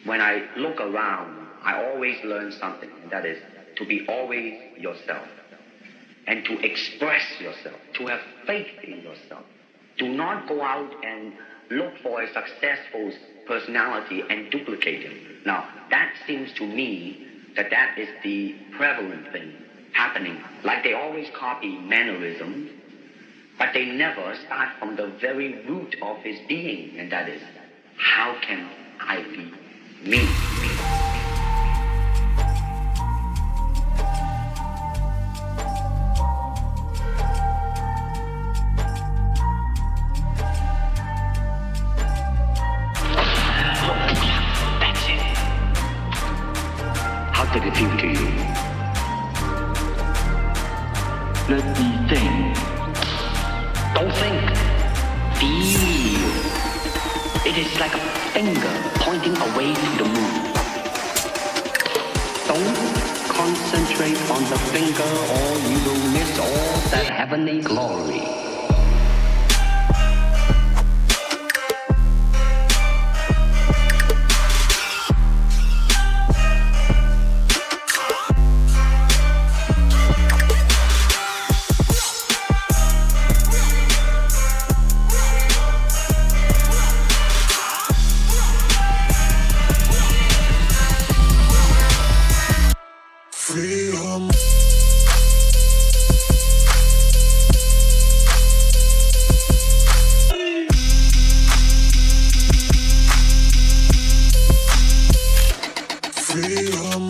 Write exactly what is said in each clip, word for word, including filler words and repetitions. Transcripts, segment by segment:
when I look around, I always learn something, and that is to be always yourself and to express yourself, to have faith in yourself. Do not go out and look for a successful personality and duplicate him. Now, that seems to me that that is the prevalent thing happening. Like they always copy mannerisms, but they never start from the very root of his being, and that is, how can I be me? That's it. How did it feel to you? Let me think. Don't think. Feel. It is like a finger pointing away to the moon. Don't concentrate on the finger or you will miss all that heavenly glory. Freedom. Freedom.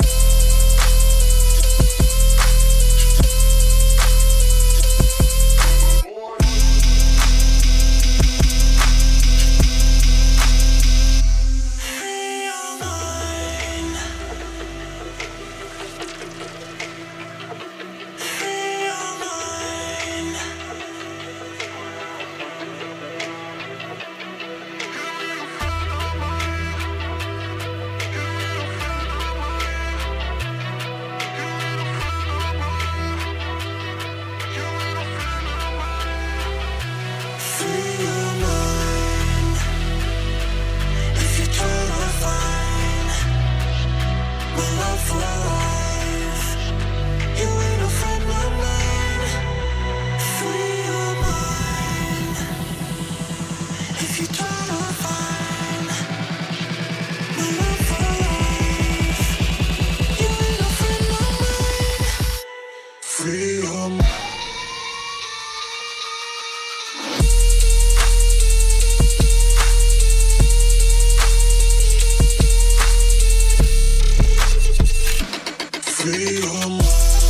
Freedom. Freedom.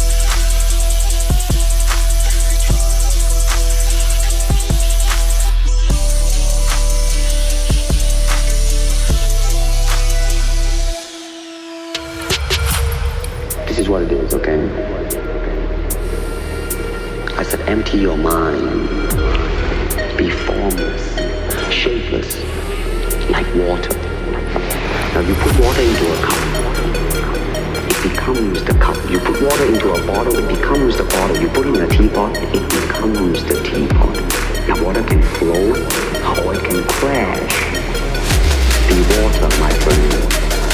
This is what it is, okay? I said empty your mind. Be formless, shapeless, like water. Now you put water into a cup, it becomes the cup. You put water into a bottle, it becomes the bottle. You put it in a teapot, it becomes the teapot. Now water can flow or it can crash. Be water, my friend.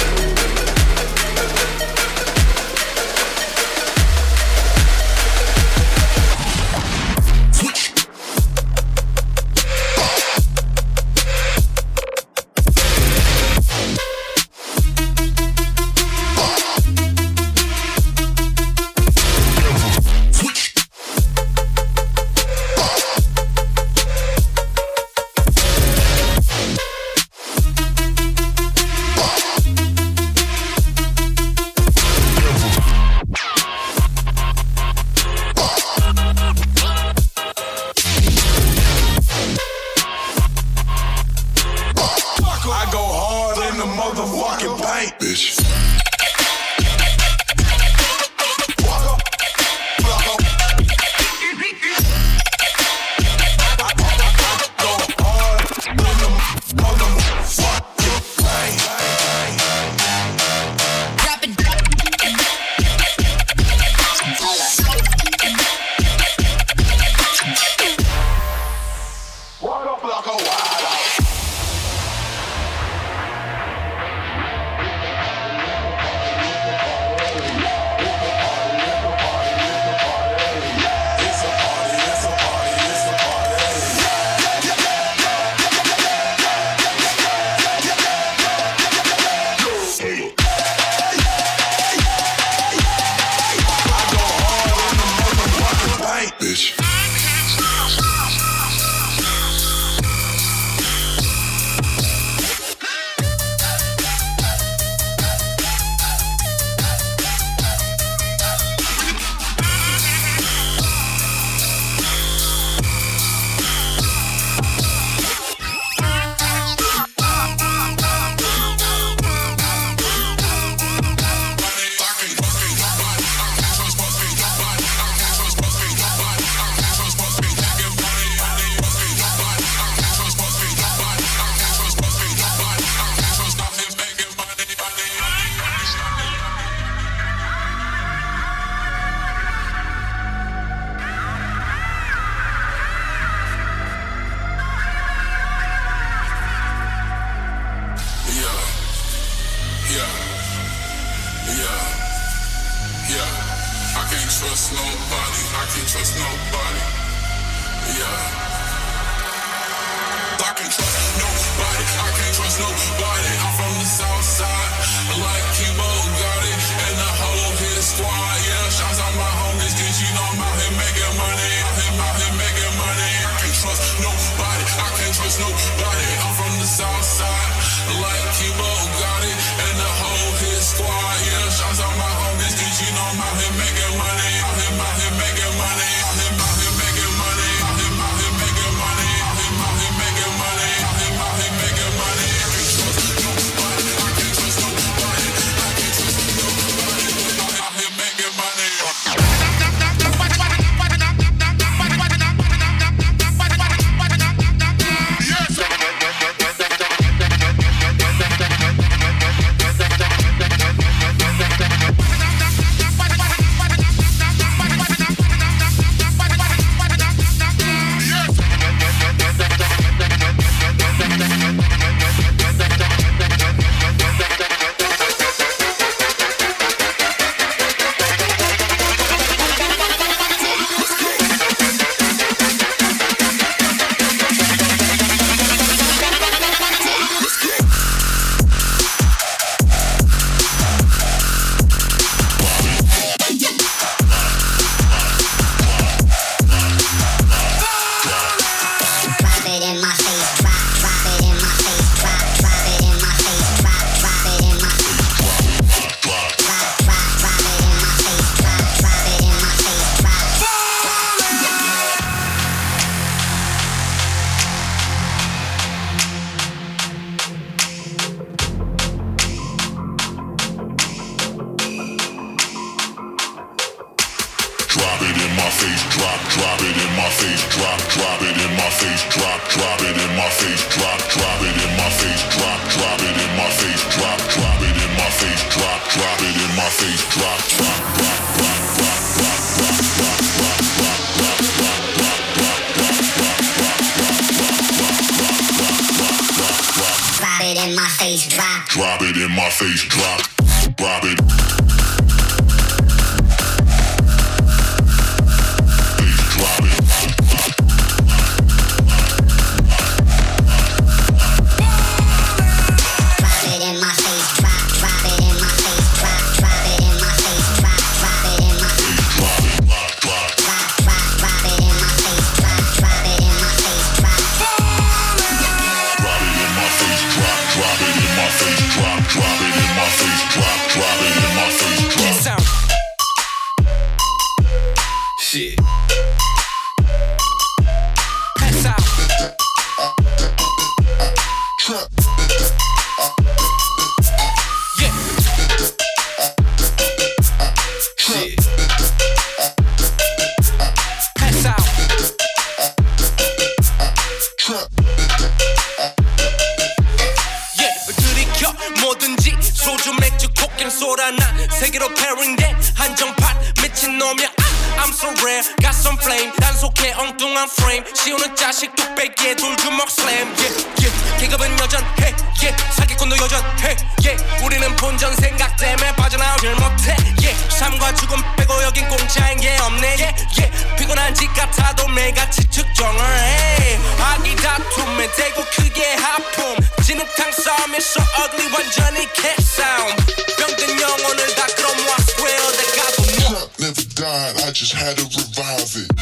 Motherfucking paint, bitch. Walk up like a wild out. Yeah, yeah, yeah. I can't trust nobody. I can't trust nobody. Yeah. I can't trust nobody. I can't trust nobody. I'm from the south side, like Kibo got it, and the whole hit squad. Yeah, shots out my homies, cause you know I'm out here making money. I'm out here making money. I can't trust nobody. I can't trust nobody. I'm from the south side, like Kibo got it, and the whole hit squad. Yeah, shots out my homies, cause you know I'm out here making money. I'm out here making money. I'm out here making money. I'm out here making money. I'm out here making money. I'm out here making money. I can't trust nobody. I can't trust nobody. I can't trust nobody. I'm out here making money. Drop it in my face, drop, drop it. Face, drop it. Drop it in my face, drop, drop it in my face, drop, drop it in my face, drop, drop it in my face, drop, drop, drop, drop, drop it in my face, drop, drop it in my face, drop. Drop it in my face, drop, drop it in my face, drop, drop it in my face, drop, drop it in my face, drop. Shit. Pass out. Trap. Yeah. Shit. Pass out. Trap. 뭐든지 소주 맥주 코끼리 소라나 세계로 패링된 한정판 미친놈이야. I'm so rare, got some flame. 단속해 엉뚱한 frame. 씌우는 자식 뚝배기에 돌주먹 slam. Yeah, yeah. 계급은 여전해. Yeah, 사기꾼도 여전해. Yeah, 우리는 본전 생각 때문에 빠져나오질 못해. Yeah, 삶과 죽음 빼고 여긴 공짜인 게 없네. Yeah, yeah. 피곤한 집 같아도 매일같이 측정을 해. 아기 다툼에 대고 크게 하품. 진흙탕 싸움이 so ugly 완전히 cat sound. 병든 영혼을 다 끌어모아 square 내 가도 뭐. Never died, I just had to revive it.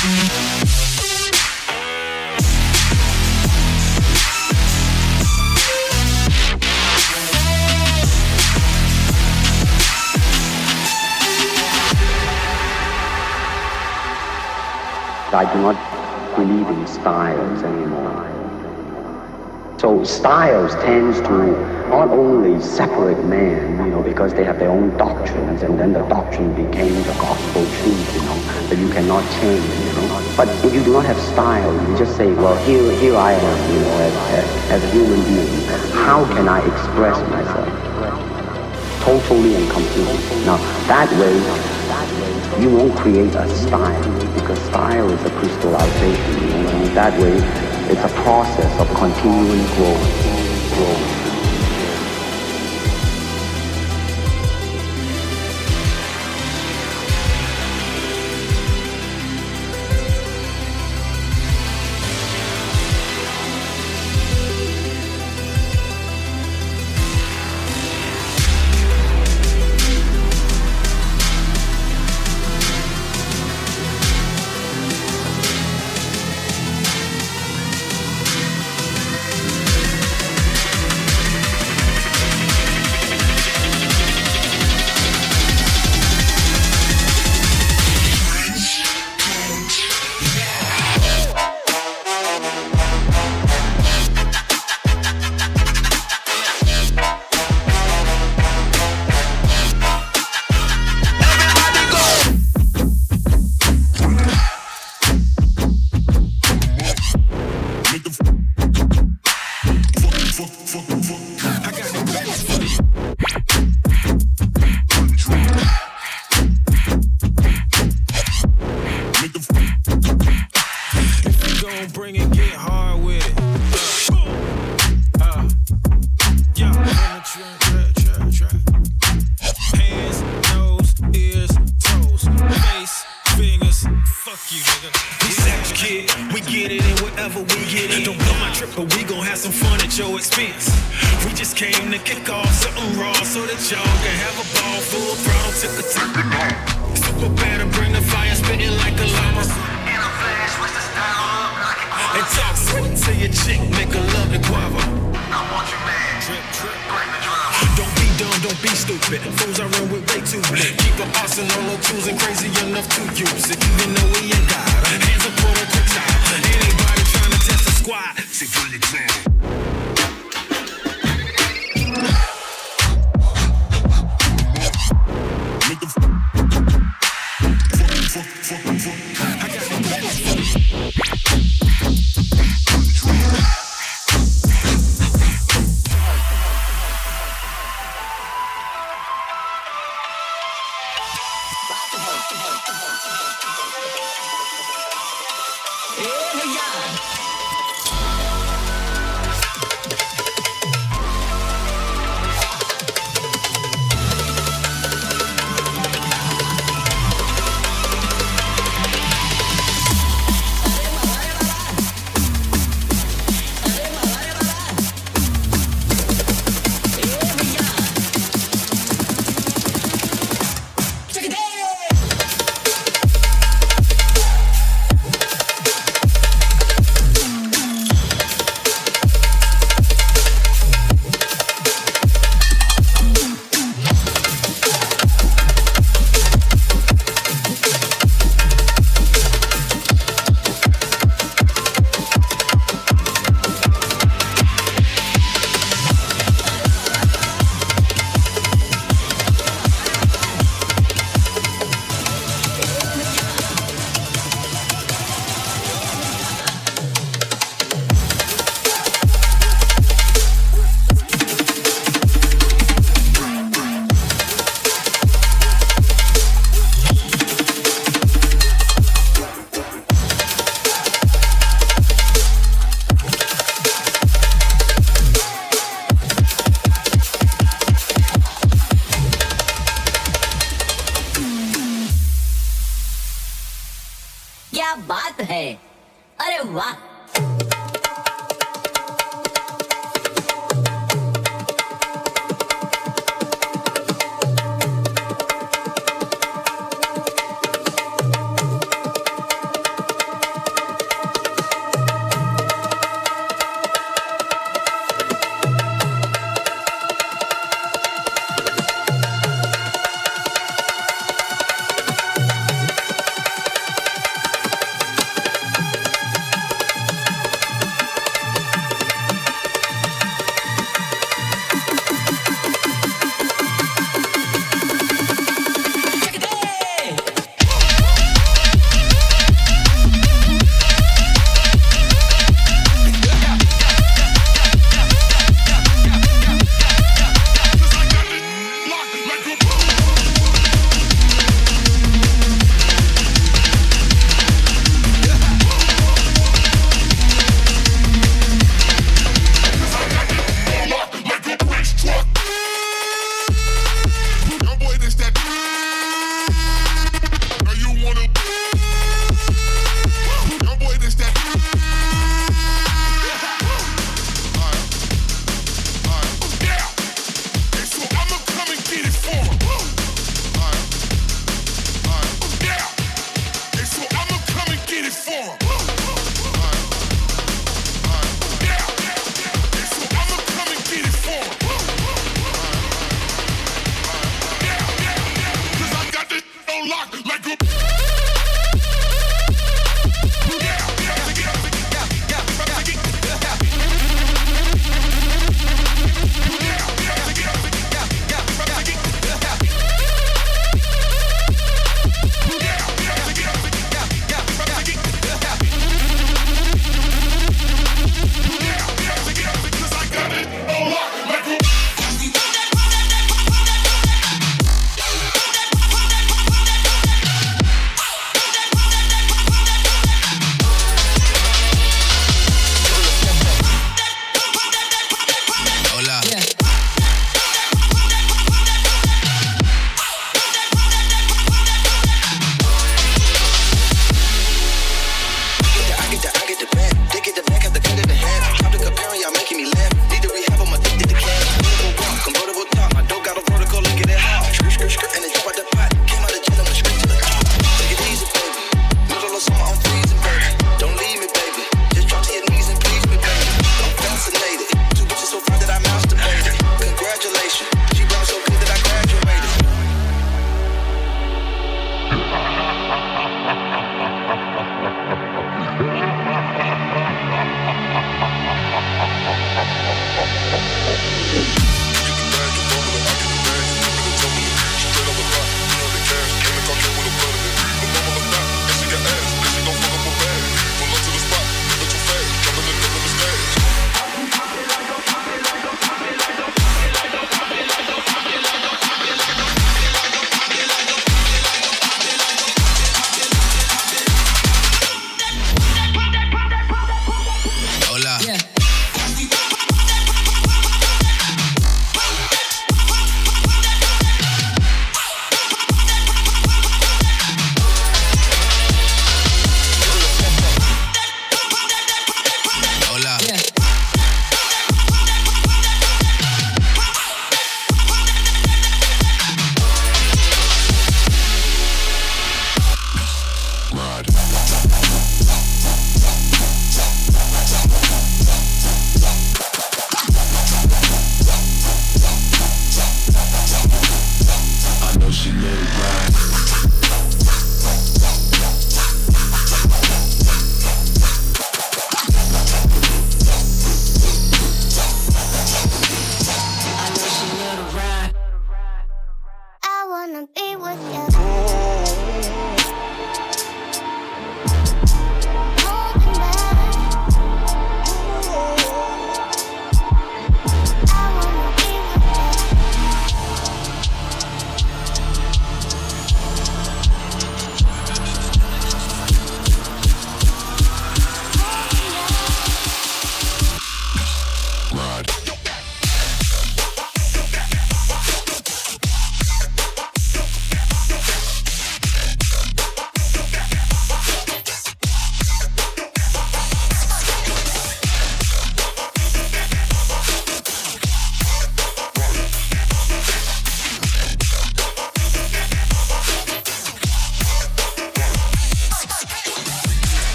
I do not believe in styles anymore. So styles tends to not only separate men, you know, because they have their own doctrines, and then the doctrine became the gospel truth, you know, that you cannot change, you know. But if you do not have style, you just say, well, here, here I am, you know, as, as, as a human being. How can I express myself? Totally and completely. Now, that way, you won't create a style, because style is a crystallization, you know, and that way it's a process of continuing growth, growth.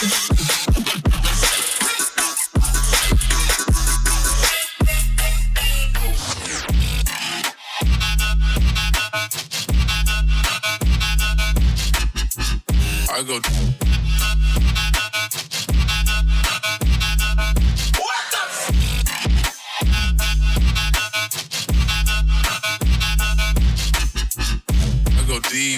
I go. What the? I go deep.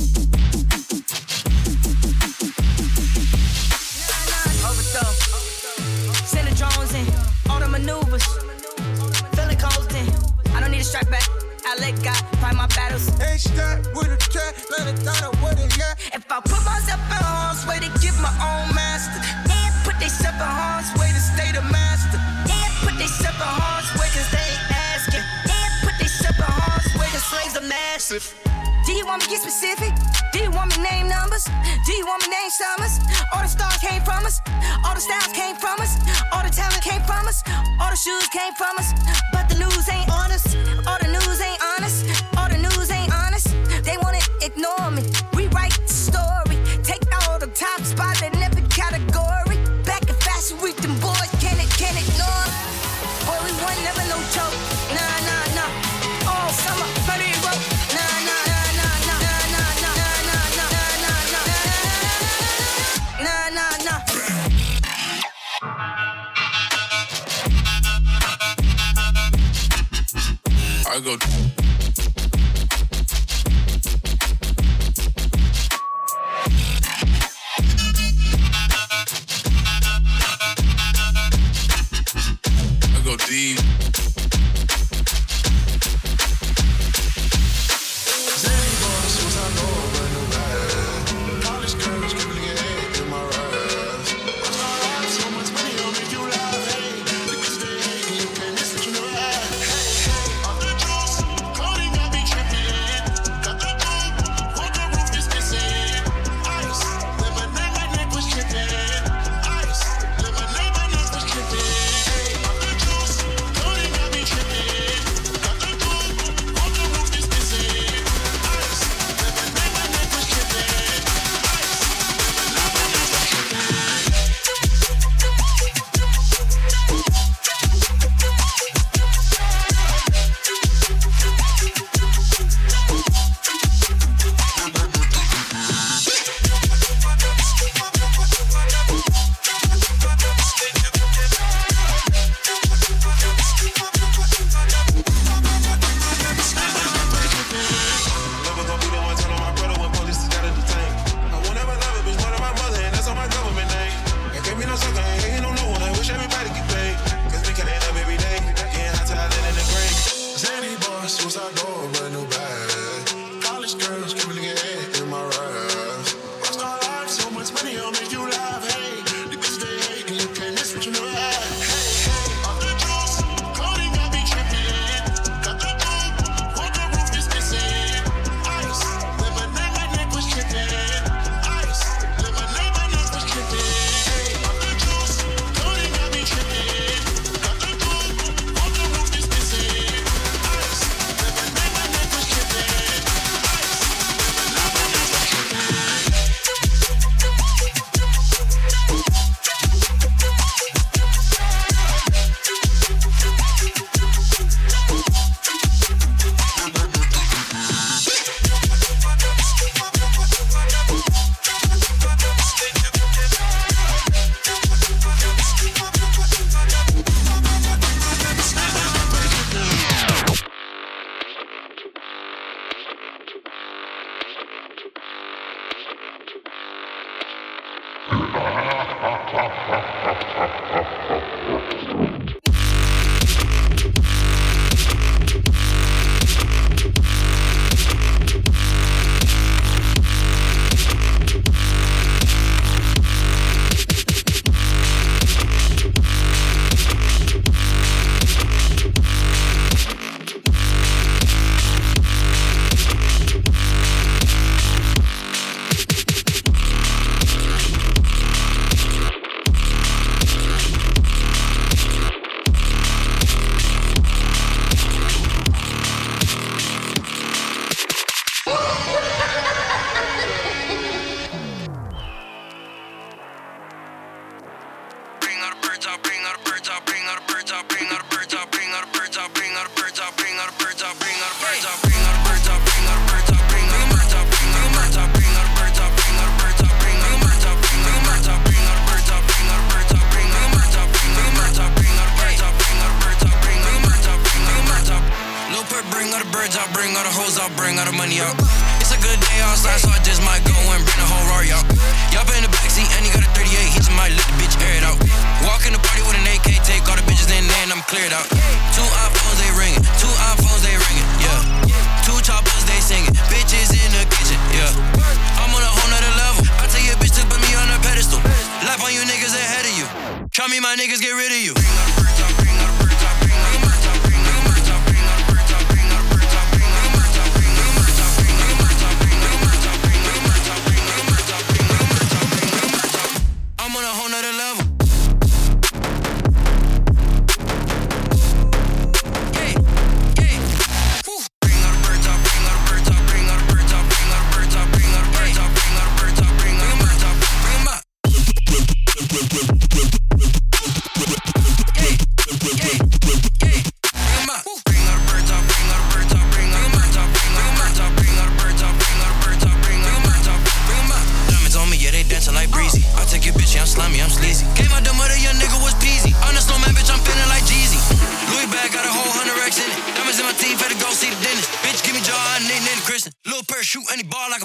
Overdose. Send the drones in. All the maneuvers. Feeling cold in. I don't need a strap back. I let God fight my battles. H-Stack with a track, let it down with it, yeah. If I put myself in harm's way to get my own master, then put theyself in harm's way to stay the master. Then put theyself in harm's way cause they ain't asking. Then put theyself in harm's way cause slaves are massive. Do you want me to get specific? Do you want me to name numbers? Do you want me to name summers? All the stars came from us. All the styles came from us. All the talent came from us. All the shoes came from us. But the news ain't honest. All the news ain't honest. All the news ain't honest. They wanna ignore me. Rewrite the story. Take all the top spots in every category. Back in fashion week, them boys can't, can't ignore. Holy one, never no joke. Nah, nah, nah. All summer, funny rope. Nah, nah, nah. Nah, nah, nah. I go. I go deep. Try me, my niggas get rid of you. I'm on a whole nother level. Yeah, yeah. Woo. Bring out a bird top, bring out a bird top, bring out a bird top, bring out a bird top, bring out a bird top, bring out a bird top, bring out a bird top, bring 'em out. Slimy, I'm sleazy. Came out the mother, young nigga was peasy. On the snowman, bitch, I'm feeling like Jeezy. Louis bag got a whole hundred racks in it. Diamonds in my team, finna go see the dentist. Bitch, give me jaw, I need Nitty Christian. Lil' Purse, shoot any ball like a.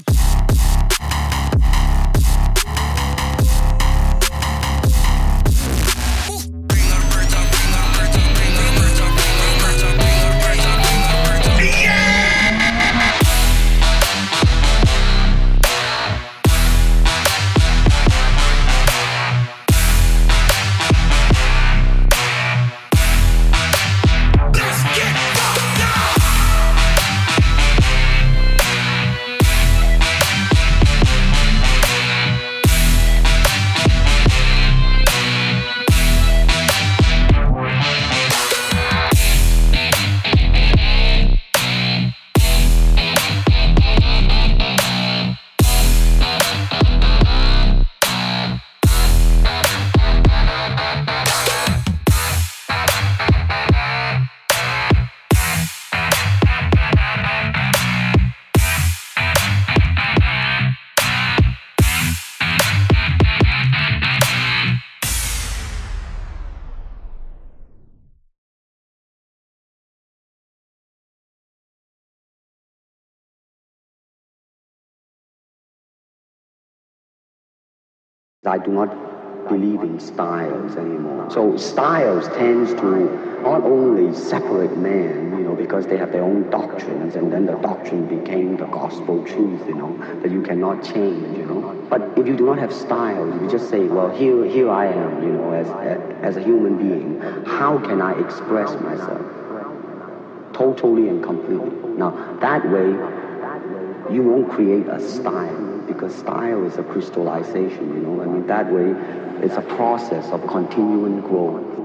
I do not believe in styles anymore. So styles tends to not only separate men, you know, because they have their own doctrines, and then the doctrine became the gospel truth, you know, that you cannot change, you know. But if you do not have styles, if you just say, well, here, here I am, you know, as, as a human being, how can I express myself? Totally and completely. Now, that way, you won't create a style, because style is a crystallization, you know. I mean, that way, it's a process of continuing growth.